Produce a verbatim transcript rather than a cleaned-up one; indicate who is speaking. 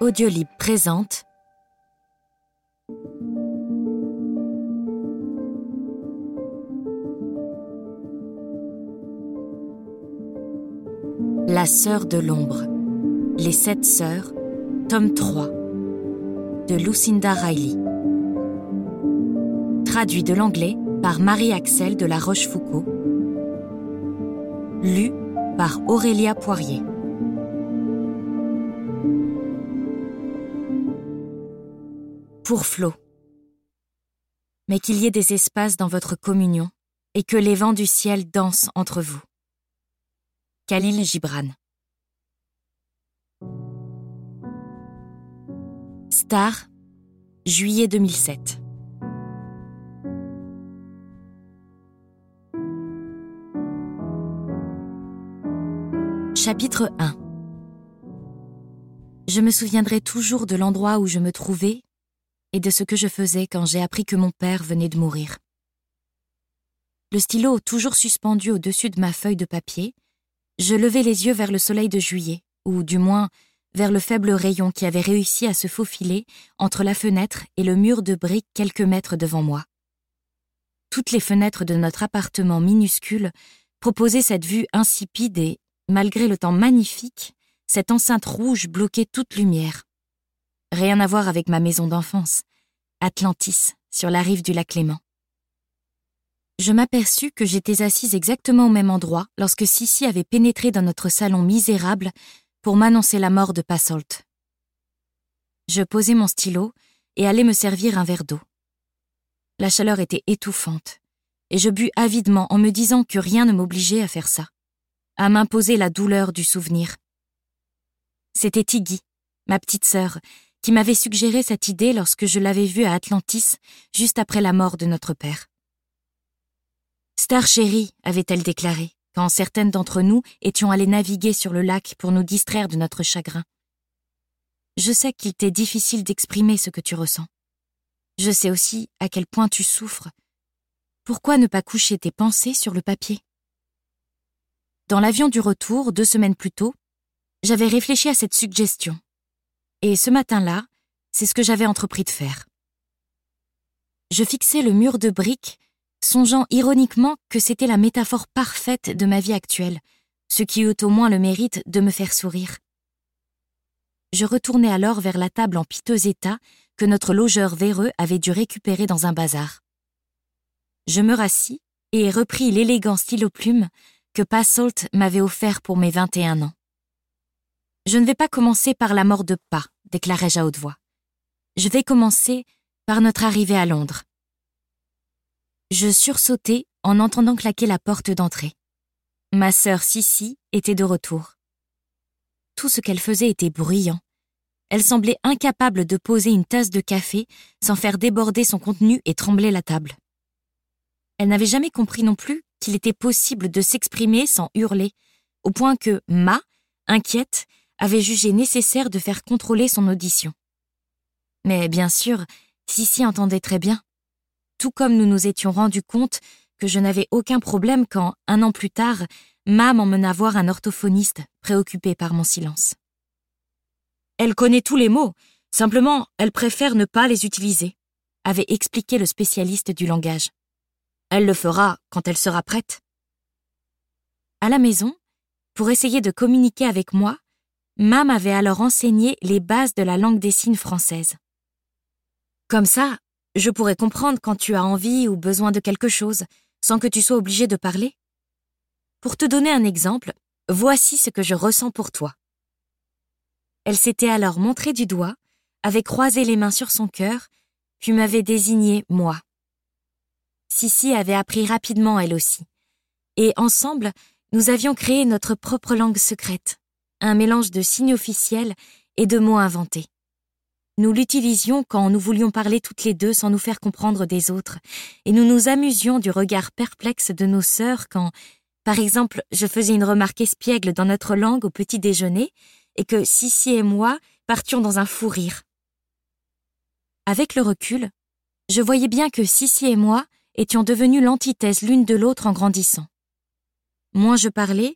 Speaker 1: Audiolib présente La sœur de l'ombre, Les sept sœurs, tome trois, de Lucinda Riley. Traduit de l'anglais par Marie-Axelle de la Rochefoucauld. Lu par Aurélia Poirier. Pour Flo. Mais qu'il y ait des espaces dans votre communion et que les vents du ciel dansent entre vous. Khalil Gibran. Star, juillet deux mille sept. Chapitre un. Je me souviendrai toujours de l'endroit où je me trouvais et de ce que je faisais quand j'ai appris que mon père venait de mourir. Le stylo toujours suspendu au-dessus de ma feuille de papier, je levai les yeux vers le soleil de juillet, ou du moins vers le faible rayon qui avait réussi à se faufiler entre la fenêtre et le mur de briques quelques mètres devant moi. Toutes les fenêtres de notre appartement minuscule proposaient cette vue insipide et, malgré le temps magnifique, cette enceinte rouge bloquait toute lumière. Rien à voir avec ma maison d'enfance, Atlantis, sur la rive du lac Léman. Je m'aperçus que j'étais assise exactement au même endroit lorsque Sissi avait pénétré dans notre salon misérable pour m'annoncer la mort de Passolt. Je posai mon stylo et allai me servir un verre d'eau. La chaleur était étouffante, et je bus avidement en me disant que rien ne m'obligeait à faire ça, à m'imposer la douleur du souvenir. C'était Tiggy, ma petite sœur, qui m'avait suggéré cette idée lorsque je l'avais vue à Atlantis, juste après la mort de notre père. Star chérie, avait-elle déclaré, quand certaines d'entre nous étions allées naviguer sur le lac pour nous distraire de notre chagrin. Je sais qu'il t'est difficile d'exprimer ce que tu ressens. Je sais aussi à quel point tu souffres. Pourquoi ne pas coucher tes pensées sur le papier? Dans l'avion du retour, deux semaines plus tôt, j'avais réfléchi à cette suggestion. Et ce matin-là, c'est ce que j'avais entrepris de faire. Je fixai le mur de briques, songeant ironiquement que c'était la métaphore parfaite de ma vie actuelle, ce qui eut au moins le mérite de me faire sourire. Je retournai alors vers la table en piteux état que notre logeur véreux avait dû récupérer dans un bazar. Je me rassis et repris l'élégant stylo-plume que Passolt m'avait offert pour mes vingt et un ans. Je ne vais pas commencer par la mort de Pa, déclarai-je à haute voix. Je vais commencer par notre arrivée à Londres. Je sursautai en entendant claquer la porte d'entrée. Ma sœur Sissi était de retour. Tout ce qu'elle faisait était bruyant. Elle semblait incapable de poser une tasse de café sans faire déborder son contenu et trembler la table. Elle n'avait jamais compris non plus qu'il était possible de s'exprimer sans hurler, au point que Ma, inquiète, avait jugé nécessaire de faire contrôler son audition. Mais bien sûr, Sissi entendait très bien, tout comme nous nous étions rendus compte que je n'avais aucun problème quand, un an plus tard, Ma m'emmena voir un orthophoniste préoccupé par mon silence. Elle connaît tous les mots, simplement elle préfère ne pas les utiliser, avait expliqué le spécialiste du langage. Elle le fera quand elle sera prête. À la maison, pour essayer de communiquer avec moi, Ma m'avait alors enseigné les bases de la langue des signes française. Comme ça, je pourrais comprendre quand tu as envie ou besoin de quelque chose, sans que tu sois obligé de parler. Pour te donner un exemple, voici ce que je ressens pour toi. Elle s'était alors montrée du doigt, avait croisé les mains sur son cœur, puis m'avait désigné moi. Sissi avait appris rapidement elle aussi, et ensemble, nous avions créé notre propre langue secrète, un mélange de signes officiels et de mots inventés. Nous l'utilisions quand nous voulions parler toutes les deux sans nous faire comprendre des autres, et nous nous amusions du regard perplexe de nos sœurs quand, par exemple, je faisais une remarque espiègle dans notre langue au petit déjeuner et que Sissi et moi partions dans un fou rire. Avec le recul, je voyais bien que Sissi et moi étions devenus l'antithèse l'une de l'autre en grandissant. Moins je parlais,